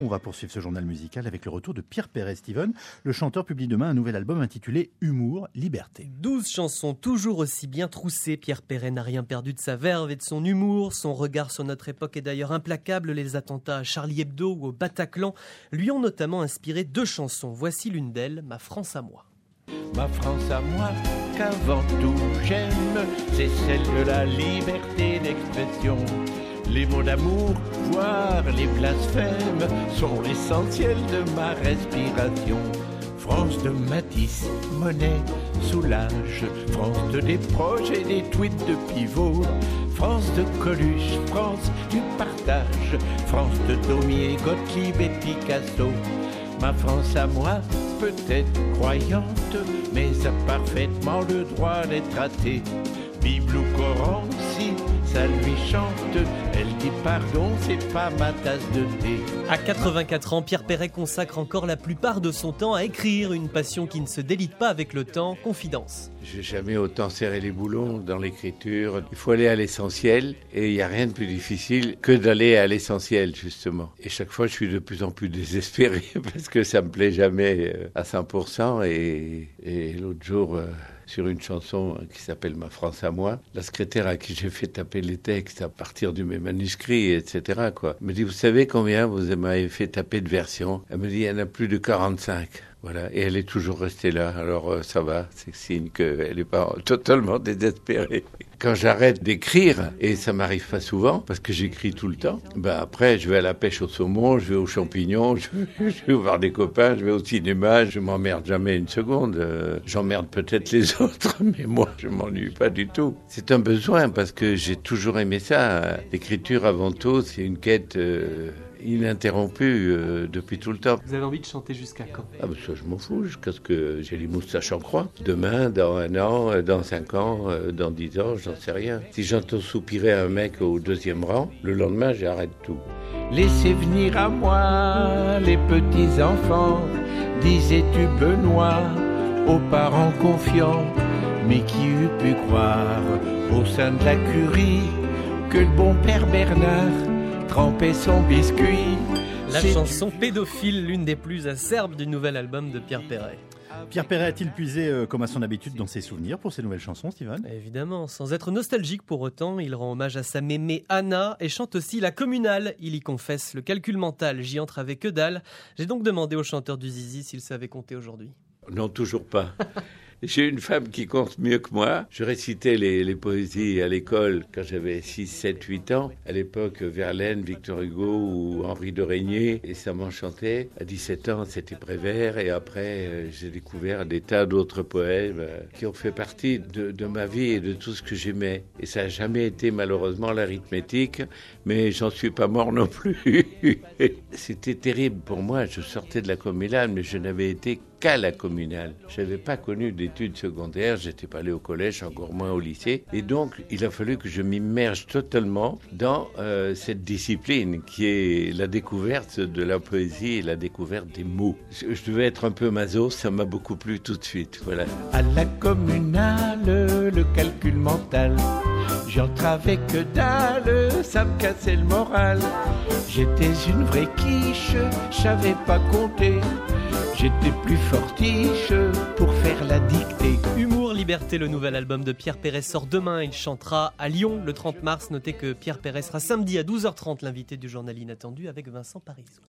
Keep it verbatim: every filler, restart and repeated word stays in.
On va poursuivre ce journal musical avec le retour de Pierre Perret. Steven, le chanteur, publie demain un nouvel album intitulé Humour, Liberté. douze chansons toujours aussi bien troussées. Pierre Perret n'a rien perdu de sa verve et de son humour. Son regard sur notre époque est d'ailleurs implacable. Les attentats à Charlie Hebdo ou au Bataclan lui ont notamment inspiré deux chansons. Voici l'une d'elles, Ma France à moi. Ma France à moi, qu'avant tout j'aime, c'est celle de la liberté d'expression. Les mots d'amour, voire les blasphèmes, sont l'essentiel de ma respiration. France de Matisse, Monet, Soulage, France de des projets, des tweets de pivot, France de Coluche, France du partage, France de Daumier, Gottlieb et Picasso. Ma France à moi, peut-être croyante, mais a parfaitement le droit d'être athée. Bible ou Coran, si ça lui chante, elle dit pardon, c'est pas ma tasse de thé. À quatre-vingt-quatre ans, Pierre Perret consacre encore la plupart de son temps à écrire, une passion qui ne se délite pas avec le temps. Confidence. J'ai jamais autant serré les boulons dans l'écriture. Il faut aller à l'essentiel et il n'y a rien de plus difficile que d'aller à l'essentiel, justement. Et chaque fois, je suis de plus en plus désespéré parce que ça me plaît jamais à cent pour cent. Et, et l'autre jour, euh, sur une chanson qui s'appelle Ma France à moi, la secrétaire à qui j'ai fait taper les textes à partir de mes manuscrits, et cetera, quoi, me dit, vous savez combien vous m'avez fait taper de versions? Elle me dit, il y en a plus de quarante-cinq. Voilà, et elle est toujours restée là, alors euh, ça va, c'est signe qu'elle n'est pas totalement désespérée. Quand j'arrête d'écrire, et ça m'arrive pas souvent, parce que j'écris tout le temps, ben après je vais à la pêche au saumon, je vais aux champignons, je vais, je vais voir des copains, je vais au cinéma, je m'emmerde jamais une seconde. Euh, j'emmerde peut-être les autres, mais moi je m'ennuie pas du tout. C'est un besoin, parce que j'ai toujours aimé ça. L'écriture avant tout, c'est une quête... Euh, ininterrompu euh, depuis tout le temps. Vous avez envie de chanter jusqu'à quand? Ah ben ça je m'en fous, jusqu'à ce que j'ai les moustaches en croix. Demain, dans un an, dans cinq ans, dans dix ans, j'en sais rien. Si j'entends soupirer un mec au deuxième rang, le lendemain j'arrête tout. Laissez venir à moi les petits enfants, disais-tu Benoît, aux parents confiants, mais qui eût pu croire au sein de la curie que le bon père Bernard tremper son biscuit. La chanson Pédophile, l'une des plus acerbes du nouvel album de Pierre Perret. Pierre Perret a-t-il puisé, euh, comme à son habitude, dans ses souvenirs pour ses nouvelles chansons, Steven? Évidemment, sans être nostalgique pour autant, il rend hommage à sa mémé Anna et chante aussi La Communale. Il y confesse le calcul mental, j'y entre avec que dalle. J'ai donc demandé au chanteur du Zizi s'il savait compter aujourd'hui. Non, toujours pas. J'ai une femme qui compte mieux que moi. Je récitais les, les poésies à l'école quand j'avais six, sept, huit ans. À l'époque, Verlaine, Victor Hugo ou Henri de Régnier. Et ça m'enchantait. À dix-sept ans, c'était Prévert. Et après, euh, j'ai découvert des tas d'autres poèmes euh, qui ont fait partie de, de ma vie et de tout ce que j'aimais. Et ça n'a jamais été malheureusement l'arithmétique. Mais j'en suis pas mort non plus. C'était terrible pour moi. Je sortais de la Communale, mais je n'avais été qu'à la Communale. Je n'avais pas connu d'études secondaires, j'étais pas allé au collège, encore moins au lycée. Et donc, il a fallu que je m'immerge totalement dans euh, cette discipline qui est la découverte de la poésie et la découverte des mots. Je, je devais être un peu maso, ça m'a beaucoup plu tout de suite. Voilà. À la Communale, le calcul mental, j'entre avec que dalle, ça me cassait le moral. J'étais une vraie quiche, je savais pas compter. J'étais plus fortiche pour faire la dictée. Humour, Liberté, le nouvel album de Pierre Perret sort demain. Il chantera à Lyon le trente mars. Notez que Pierre Perret sera samedi à douze heures trente, l'invité du journal Inattendu avec Vincent Parisot.